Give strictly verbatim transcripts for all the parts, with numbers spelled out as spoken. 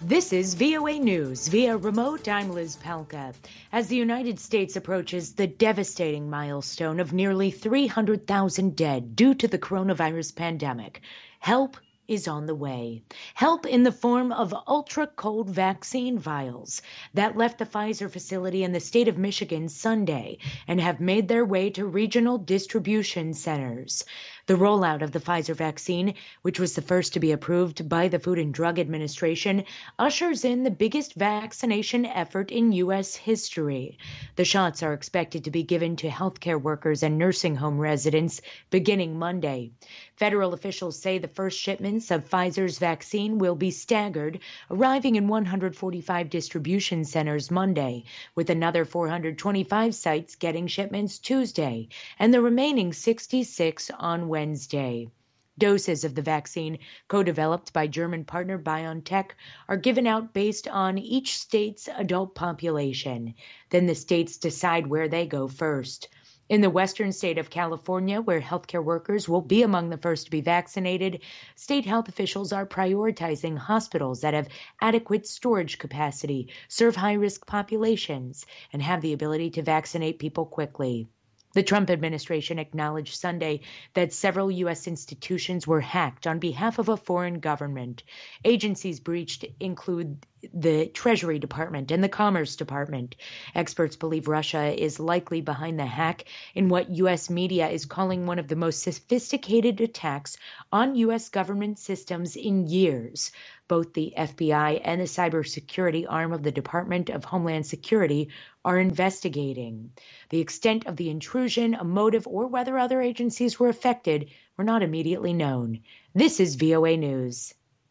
This is V O A News. Via remote, I'm Liz Palka. As the United States approaches the devastating milestone of nearly three hundred thousand dead due to the coronavirus pandemic, help is on the way. Help in the form of ultra-cold vaccine vials that left the Pfizer facility in the state of Michigan Sunday and have made their way to regional distribution centers. The rollout of the Pfizer vaccine, which was the first to be approved by the Food and Drug Administration, ushers in the biggest vaccination effort in U S history. The shots are expected to be given to healthcare workers and nursing home residents beginning Monday. Federal officials say the first shipments of Pfizer's vaccine will be staggered, arriving in one hundred forty-five distribution centers Monday, with another four hundred twenty-five sites getting shipments Tuesday, and the remaining sixty-six on Wednesday. Doses of the vaccine, co-developed by German partner BioNTech, are given out based on each state's adult population. Then the states decide where they go first. In the western state of California, where healthcare workers will be among the first to be vaccinated, state health officials are prioritizing hospitals that have adequate storage capacity, serve high-risk populations, and have the ability to vaccinate people quickly. The Trump administration acknowledged Sunday that several U S institutions were hacked on behalf of a foreign government. Agencies breached include the Treasury Department and the Commerce Department. Experts believe Russia is likely behind the hack in what U S media is calling one of the most sophisticated attacks on U S government systems in years. Both the F B I and the cybersecurity arm of the Department of Homeland Security are investigating. The extent of the intrusion, a motive, or whether other agencies were affected were not immediately known. This is V O A News.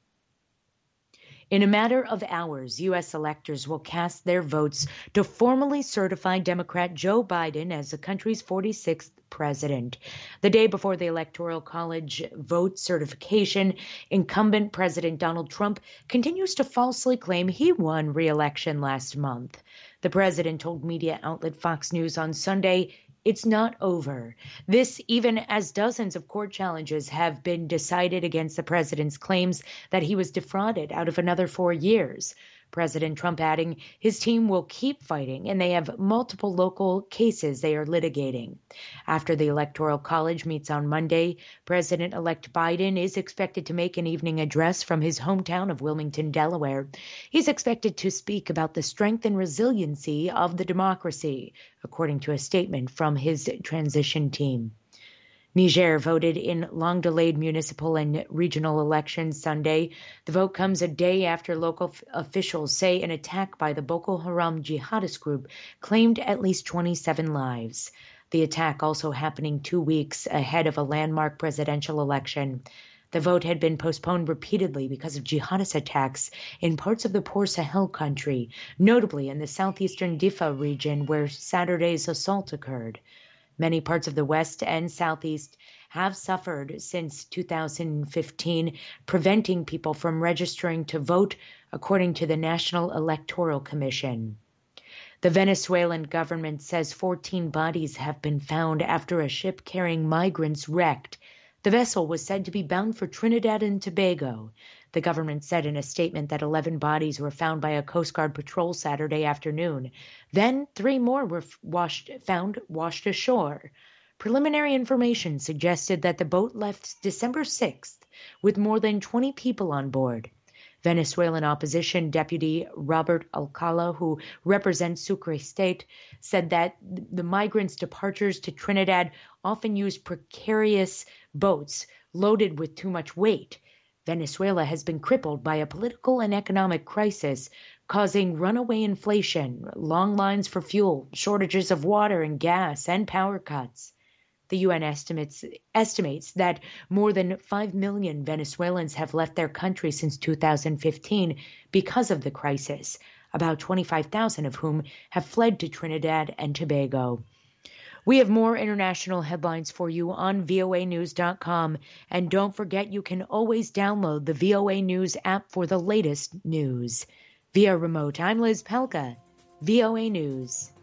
In a matter of hours, U S electors will cast their votes to formally certify Democrat Joe Biden as the country's forty-sixth president. The day before the Electoral College vote certification, incumbent President Donald Trump continues to falsely claim he won re-election last month. The president told media outlet Fox News on Sunday, "It's not over." This even as dozens of court challenges have been decided against the president's claims that he was defrauded out of another four years. President Trump adding his team will keep fighting and they have multiple local cases they are litigating. After the Electoral College meets on Monday, President-elect Biden is expected to make an evening address from his hometown of Wilmington, Delaware. He's expected to speak about the strength and resiliency of the democracy, according to a statement from his transition team. Niger voted in long-delayed municipal and regional elections Sunday. The vote comes a day after local f- officials say an attack by the Boko Haram jihadist group claimed at least twenty-seven lives. The attack also happening two weeks ahead of a landmark presidential election. The vote had been postponed repeatedly because of jihadist attacks in parts of the poor Sahel country, notably in the southeastern Difa region where Saturday's assault occurred. Many parts of the West and Southeast have suffered since two thousand fifteen, preventing people from registering to vote, according to the National Electoral Commission. The Venezuelan government says fourteen bodies have been found after a ship carrying migrants wrecked. The vessel was said to be bound for Trinidad and Tobago. The government said in a statement that eleven bodies were found by a Coast Guard patrol Saturday afternoon. Then three more were washed, found washed ashore. Preliminary information suggested that the boat left December sixth with more than twenty people on board. Venezuelan opposition deputy Robert Alcala, who represents Sucre State, said that the migrants' departures to Trinidad often use precarious boats loaded with too much weight. Venezuela has been crippled by a political and economic crisis, causing runaway inflation, long lines for fuel, shortages of water and gas, and power cuts. The U N estimates estimates that more than five million Venezuelans have left their country since two thousand fifteen because of the crisis, about twenty-five thousand of whom have fled to Trinidad and Tobago. We have more international headlines for you on V O A news dot com. And don't forget, you can always download the V O A News app for the latest news. Via remote, I'm Liz Pelka, V O A News.